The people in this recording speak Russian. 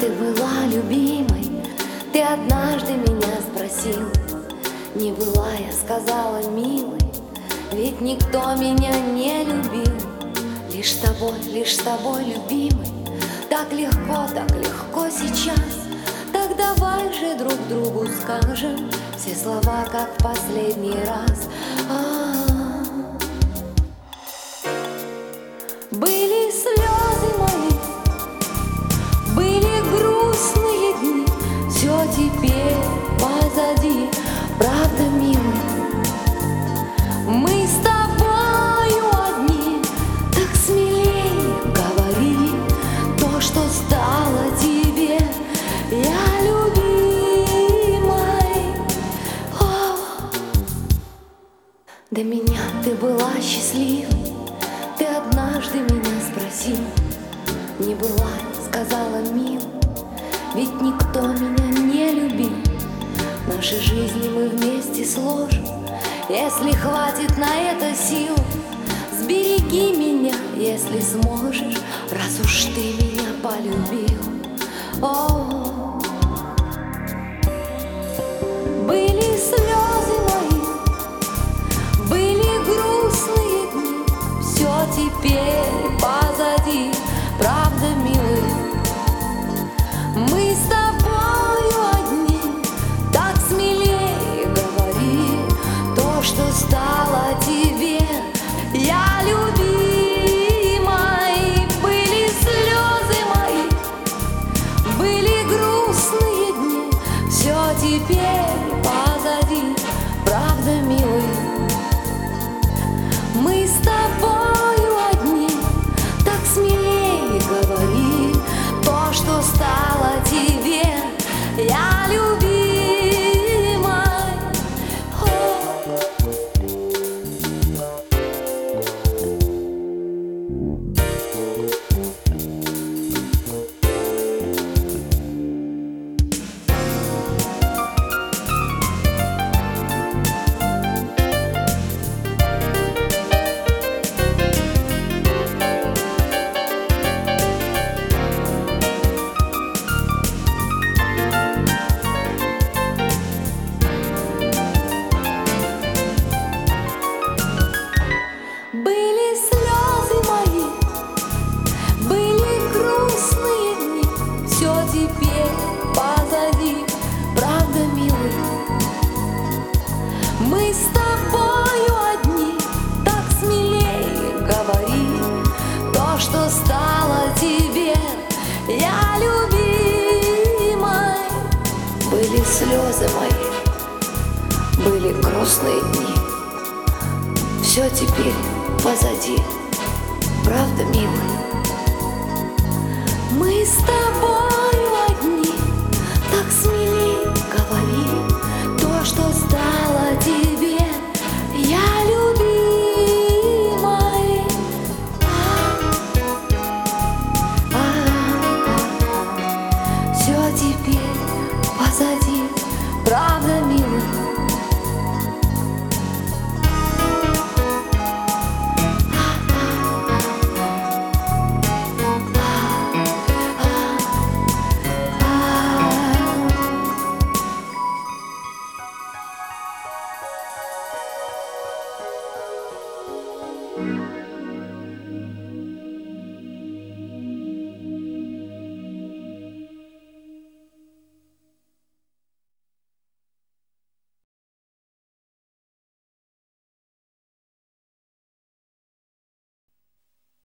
ты была любимой, ты однажды меня спросил. Не была, я сказала, милый, ведь никто меня не любил. Лишь тобой, любимый, так легко сейчас. Так давай же друг другу скажем все слова, как в последний раз. Были слезы мои, были грустные дни, все теперь позади, правда, милый. Мы с тобою одни, так смелее говори то, что стало тебе, я любимой. До меня ты была счастливой, ты однажды меня спросил. Не была, сказала, мил, ведь никто меня не любил. Наши жизни мы вместе сложим, если хватит на это сил. Сбереги меня, если сможешь, раз уж ты меня полюбил. Были слезы мои, были грустные дни, все теперь позади, правда, милый. Мы с тобою одни, так смелее говори то, что стало тебе, я любимой. Были слезы мои, были грустные дни, все теперь позади, правда, милый. Мы с тобою одни, так смелее говори то, что стало тебе, я любимой. Были слезы мои, были грустные дни, все теперь позади, правда, милый. Мы с тобою одни, так смелее говори то, что стало тебе, я любимой. Были слезы мои, были грустные дни, все теперь позади, правда, милый. Мы с тобою одни, так смелее говори то, что стало тебе, я любимой. Все теперь позади, правда, милый. Thank you.